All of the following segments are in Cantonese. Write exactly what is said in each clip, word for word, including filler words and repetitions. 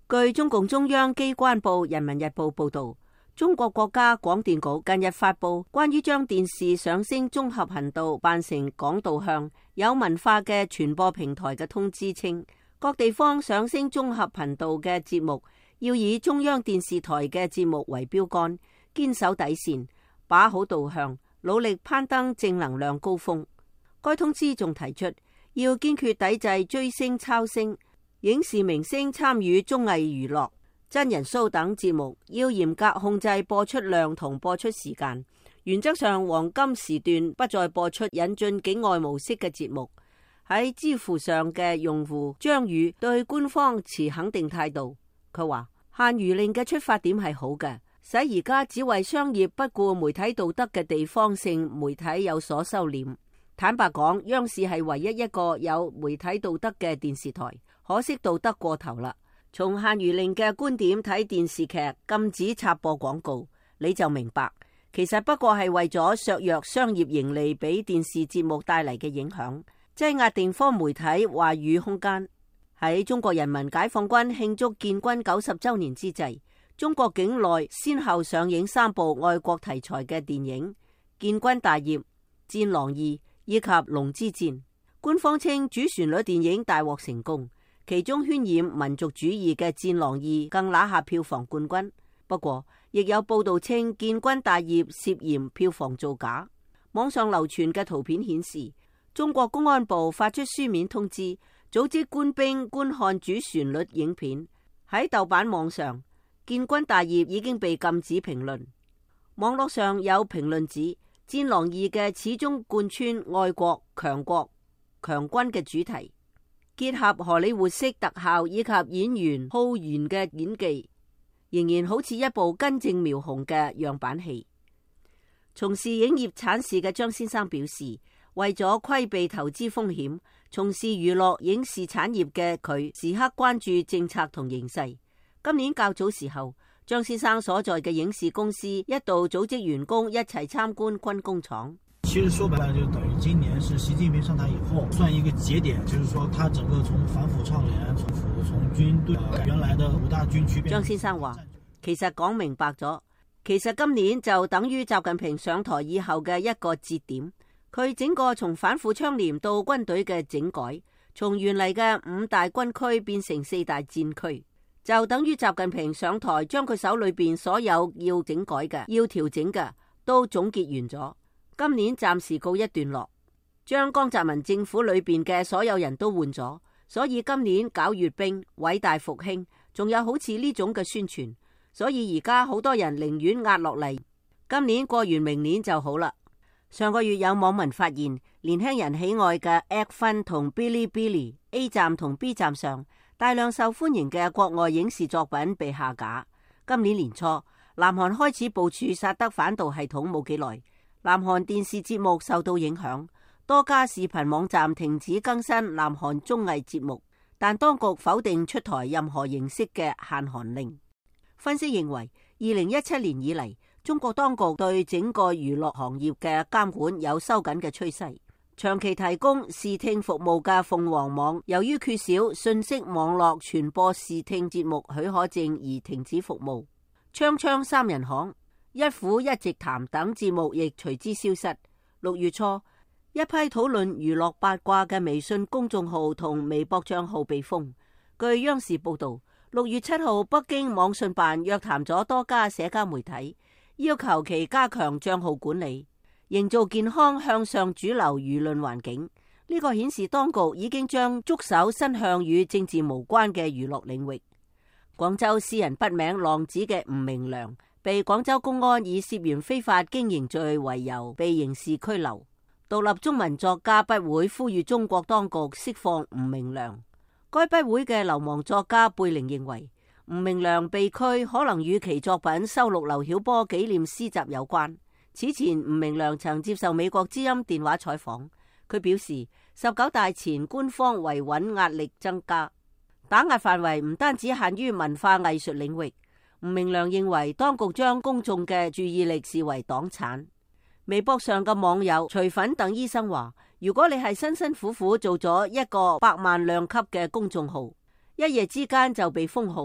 據中共中央機關報《人民日報》報道，中國國家廣電局近日發布關於將電視上星綜合頻道辦成港導向有文化嘅傳播平台嘅通知，稱各地方上星綜合頻道嘅節目要以中央電視台嘅節目為標杆，堅守底線，把好導向，努力攀登正能量高峰。該通知仲提出，要堅決抵制追星、抄星、影視明星參與綜藝娛樂、真人 show 等節目，要嚴格控制播出量同播出時間。原則上，黃金時段不再播出引進境外模式嘅節目。喺知乎上嘅用戶張宇對官方持肯定態度。佢話限娛令嘅出發點係好嘅，使而家只為商業不顧媒體道德嘅地方性媒體有所收斂。坦白講，央視係唯一一個有媒體道德嘅電視台，可惜道德過頭啦。從限娛令嘅觀點睇電視劇禁止插播廣告，你就明白，其實不過係為咗削弱商業盈利俾電視節目帶嚟嘅影響，擠壓地方媒體話語空間。喺中國人民解放軍慶祝建軍九十周年之際，中國境內先後上映三部愛國題材嘅電影《建軍大業》、《戰狼二》以及《龍之戰》。官方稱主旋律電影大獲成功，其中渲染民族主義嘅《戰狼二》更拿下票房冠軍。不過，亦有報道稱《建軍大業》涉嫌票房造假。網上流傳嘅圖片顯示，中國公安部發出書面通知，組織官兵觀看主旋律影片。喺豆瓣網上，《建軍大業》已經被禁止評論。網絡上有評論指，《戰狼二》嘅始終貫穿愛國、強國、強軍嘅主題，結合荷里活式特效以及演員浩然嘅演技，仍然好似一部根正苗紅嘅樣板戲。從事影業產事嘅張先生表示，為咗規避投資風險，從事娛樂影視產業嘅佢時刻關注政策同形勢。今年較早時候，張先生所在嘅影視公司一度組織員工一齊參觀軍工廠。 其實說白了，就等於今年是習近平上台以後算一個節點，就是說他整個從反腐倡廉、從腐從軍隊原來的五大軍區。 張先生話，其實講明白咗，其實今年就等於習近平上台以後嘅一個節點。佢整個從反腐倡廉到軍隊嘅整改，從原嚟嘅五大軍區變成四大戰區，就等於習近平上台將佢手裏邊所有要整改嘅、要調整嘅都總結完咗。今年暫時告一段落，將江澤民政府裏邊嘅所有人都換咗，所以今年搞閱兵、偉大復興，仲有好似呢種嘅宣傳，所以而家好多人寧願壓落嚟，今年過完明年就好啦。上個月有網民發現，年輕人喜愛嘅 X 同 Bilibili A 站同 B 站上大量受歡迎嘅國外影視作品被下架。今年年初，南韓開始部署薩德反導系統冇幾耐，南韓電視節目受到影響，多家視頻網站停止更新南韓綜藝節目，但當局否定出台任何形式嘅限韓令。分析認為，二零一七年以嚟，中國當局對整個娛樂行業嘅監管有收緊嘅趨勢。長期提供視聽服務嘅鳳凰網，由於缺少信息網絡傳播視聽節目許可證而停止服務。鏘鏘三人行、一虎一直談等節目亦隨之消失。六月初，一批討論娛樂八卦嘅微信公眾號同微博賬號被封。據央視報道，六月七號，北京網信辦約談咗多家社交媒體，要求其加強賬號管理，營造健康向上主流輿論環境。呢個顯示當局已經將觸手伸向與政治無關嘅娛樂領域。廣州私人筆名浪子嘅吳明良被廣州公安以涉嫌非法經營罪為由被刑事拘留。獨立中文作家筆會呼籲中國當局釋放吳明良。該筆會嘅流亡作家貝玲認為，吳明良被拘可能與其作品收錄劉曉波紀念詩集有關。此前吳明良曾接受美國之音電話採訪，佢表示十九大前官方維穩壓力增加，打壓範圍唔單止限於文化藝術領域。吳明良認為當局將公眾嘅注意力視為黨產。微博上嘅網友徐粉等醫生話，如果你係辛辛苦苦做咗一個百萬量級嘅公眾號，一夜之間就被封號，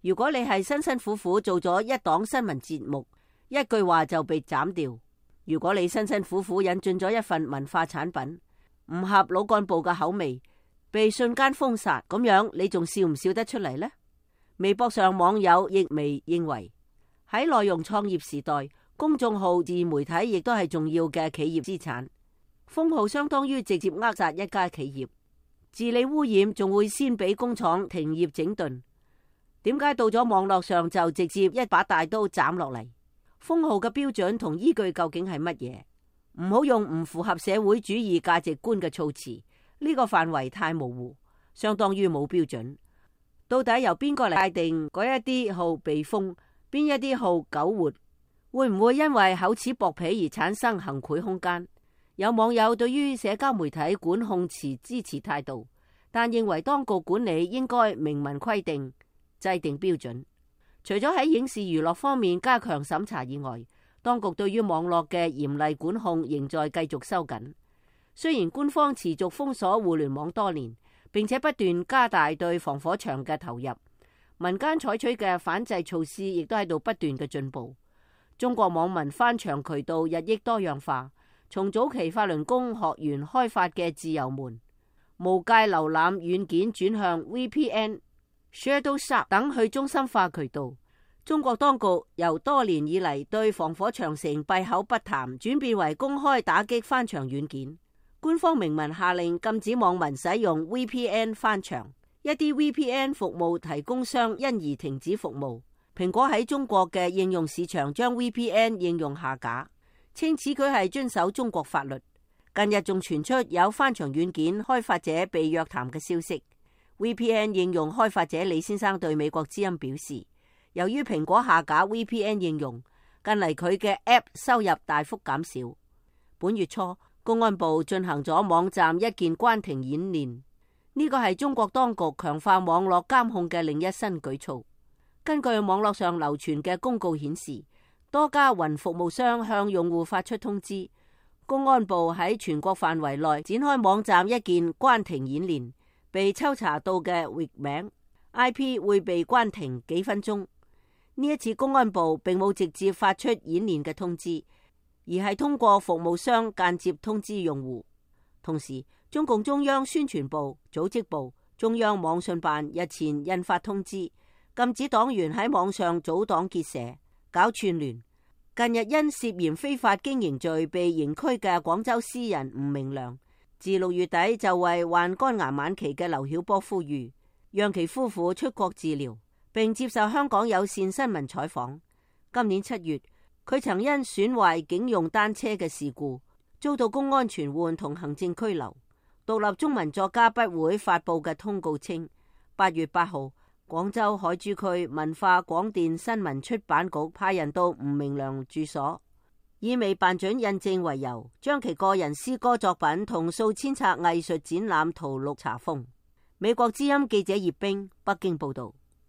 如果你係辛辛苦苦做咗一檔新聞節目，一句話就被斬掉；如果你辛辛苦苦引進咗一份文化產品，唔合老幹部嘅口味，被瞬間封殺，咁樣你仲笑唔笑得出嚟呢？微博上網友亦未認為，喺內容創業時代，公眾號自媒體亦都係重要嘅企業資產。封號相當於直接扼殺一家企業，治理污染仲會先俾工廠停業整頓。點解到咗網絡上就直接一把大刀斬落嚟？封號嘅標準同依據究竟係乜嘢？唔好用唔符合社會主義價值觀嘅措辭，呢個範圍太模糊，相當於冇標準。到底由邊個嚟界定嗰一啲號被封，邊一啲號苟活？會唔會因為厚此薄彼而產生行賄空間？有網友對於社交媒體管控持支持態度，但認為當局管理應該明文規定，制定標準。除咗喺影視娛樂方面加強審查以外，當局對於網絡嘅嚴厲管控仍在繼續收緊。雖然官方持續封鎖互聯網多年，並且不斷加大對防火牆嘅投入，民間採取嘅反制措施亦都喺度不斷嘅進步。中國網民翻牆渠道日益多樣化，從早期法輪功學員開發嘅自由門、無界瀏覽軟件轉向 V P N、Shadowshark 等去中心化渠道。中國當局由多年以嚟對防火長城閉口不談，轉變為公開打擊翻牆軟件。官方明文下令禁止網民使用 V P N 翻牆，一啲 V P N 服務提供商因而停止服務。蘋果喺中國嘅應用市場將 V P N 應用下架，稱此舉係遵守中國法律。近日仲傳出有翻牆軟件開發者被約談嘅消息。V P N 應用開發者李先生對美國之音表示，由於蘋果下架 V P N 應用，近嚟佢嘅 App 收入大幅減少。本月初，公安部進行咗網站一鍵關停演練，呢個係中國當局強化網絡監控嘅另一新舉措。根據網絡上流傳嘅公告顯示，多家雲服務商向用戶發出通知，公安部喺全國範圍內展開網站一鍵關停演練，被抽查到嘅域名 I P 會被關停幾分鐘。呢一次公安部並冇直接發出演練嘅通知，而係通過服務商間接通知用戶。同時，中共中央宣傳部、組織部、中央網信辦日前印發通知，禁止黨員喺網上組黨結社、搞串聯。近日因涉嫌非法經營罪被刑拘嘅廣州詩人吳明亮，自六月底就為患肝癌晚期嘅劉曉波呼籲，讓其夫婦出國治療，並接受香港有線新聞採訪。今年七月，佢曾因損壞警用單車嘅事故，遭到公安傳喚同行政拘留。獨立中文作家筆會發佈嘅通告稱，八月八號，廣州海珠區文化廣電新聞出版局派人到吳明亮住所，以未辦准印證為由，將其個人詩歌作品同數千冊藝術展覽圖錄查封。美國之音記者葉冰北京報道。